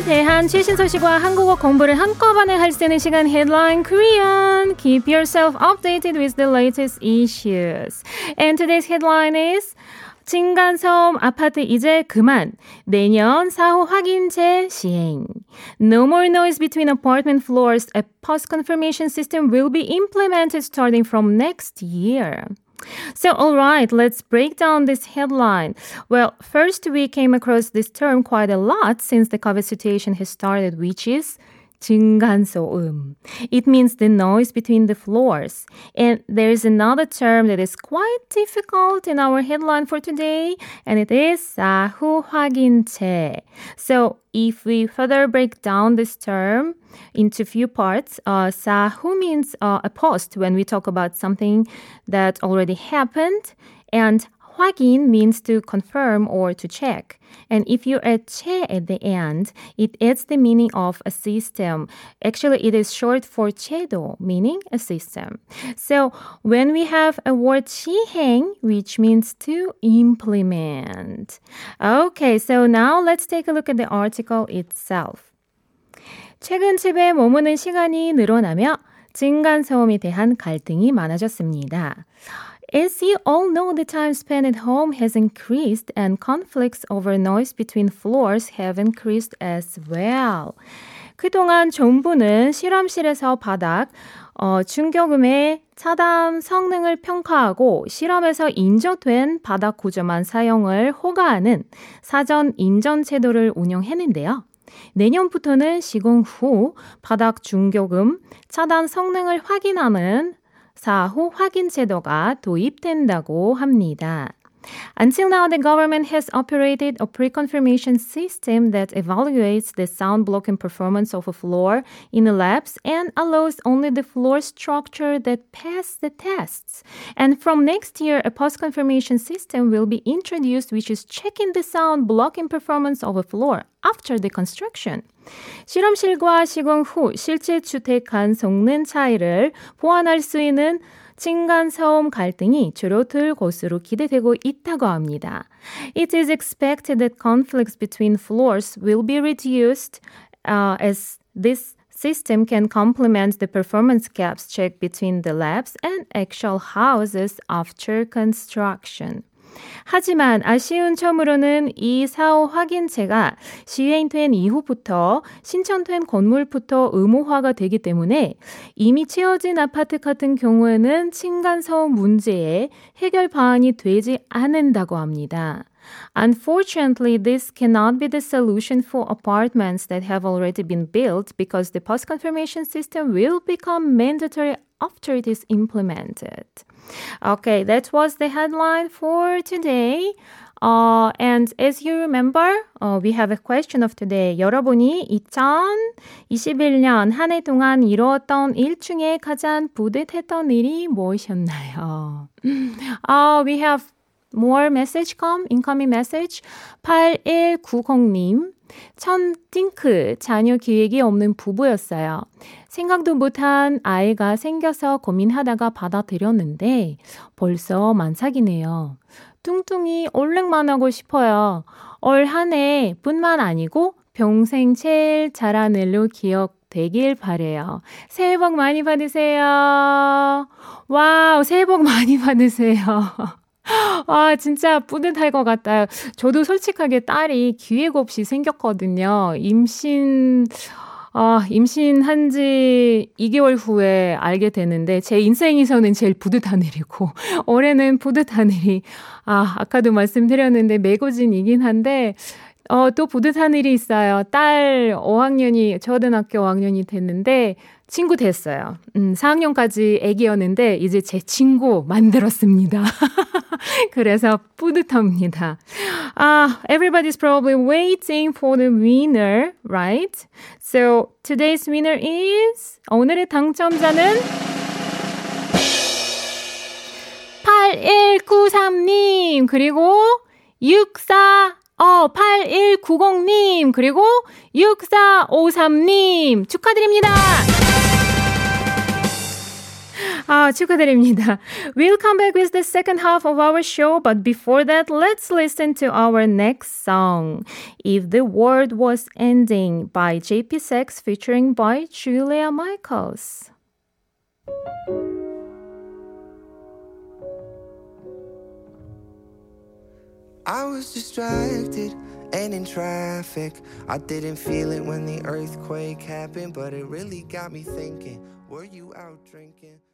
대한 최신 소식과 한국어 공부를 한꺼번에 할 수 있는 시간 Headline Korean. Keep yourself updated with the latest issues. And today's headline is 층간소음 아파트 이제 그만. 내년 4호 확인제 시행. No more noise between apartment floors. A post-confirmation system will be implemented starting from next year. So, all right, let's break down this headline. Well, first we came across this term quite a lot since the COVID situation has started, which is 층간소음. It means the noise between the floors. And there's another term that is quite difficult in our headline for today, and it is 4호 확인제. So, if we further break down this term into few parts, 4호 means a post when we talk about something that already happened, and 확인 means to confirm or to check. And if you add 체 at the end, it adds the meaning of a system. Actually, it is short for 제도, meaning a system. So when we have a word 시행, which means to implement. Okay, so now let's take a look at the article itself. 최근 집에 머무는 시간이 늘어나며 층간소음에 대한 갈등이 많아졌습니다. As you all know, the time spent at home has increased and conflicts over noise between floors have increased as well. 그동안 정부는 실험실에서 바닥 중교금의 차단 성능을 평가하고 실험에서 인정된 바닥 구조만 사용을 허가하는 사전 인정 제도를 운영했는데요. 내년부터는 시공 후 바닥 중교금 차단 성능을 확인하는 4호 확인 제도가 도입된다고 합니다. Until now, the government has operated a pre-confirmation system that evaluates the sound blocking performance of a floor in the labs and allows only the floor structure that pass the tests. And from next year, a post-confirmation system will be introduced which is checking the sound blocking performance of a floor after the construction. 실험실과 시공 후 실제 주택 간 성능 차이를 보완할 수 있는 층간소음 갈등이 줄어들 것으로 기대되고 있다고 합니다. It is expected that conflicts between floors will be reduced as this system can complement the performance gaps checked between the labs and actual houses after construction. 하지만 아쉬운 점으로는 이 4호 확인제가 시행된 이후부터 신청된 건물부터 의무화가 되기 때문에 이미 채워진 아파트 같은 경우에는 층간소음 문제에 해결 방안이 되지 않는다고 합니다. Unfortunately, this cannot be the solution for apartments that have already been built because the post-confirmation system will become mandatory after it is implemented. Okay, that was the headline for today. And as you remember, we have a question of today. 여러분이 2021년 한 해 동안 이루었던 일 중에 가장 뿌듯했던 일이 무엇이었나요? We have more message incoming message. 8190님. 전 띵크 자녀 기획이 없는 부부였어요. 생각도 못한 아이가 생겨서 고민하다가 받아들였는데 벌써 만삭이네요. 뚱뚱이 올랭만 하고 싶어요. 올 한 해뿐만 아니고 평생 제일 잘한 일로 기억되길 바래요. 새해 복 많이 받으세요. 와우, 새해 복 많이 받으세요. 와, 진짜 뿌듯할 것 같아요. 저도 솔직하게 딸이 기획 없이 생겼거든요. 임신한 지 2개월 후에 알게 되는데 제 인생에서는 제일 뿌듯한 일이고 올해는 뿌듯한 일이 아까도 말씀드렸는데 매거진이긴 한데 또 뿌듯한 일이 있어요. 딸 5학년이 초등학교 5학년이 됐는데 친구 됐어요. 4학년까지 애기였는데 이제 제 친구 만들었습니다. 그래서 뿌듯합니다. Everybody's probably waiting for the winner, right? So today's winner is 오늘의 당첨자는 8193님 그리고 8190님 그리고 6453님 축하드립니다. 아, 축하드립니다. We'll come back with the second half of our show, but before that, let's listen to our next song, If the World Was Ending by JP Saxe featuring by Julia Michaels. I was distracted and in traffic. I didn't feel it when the earthquake happened, but it really got me thinking, were you out drinking?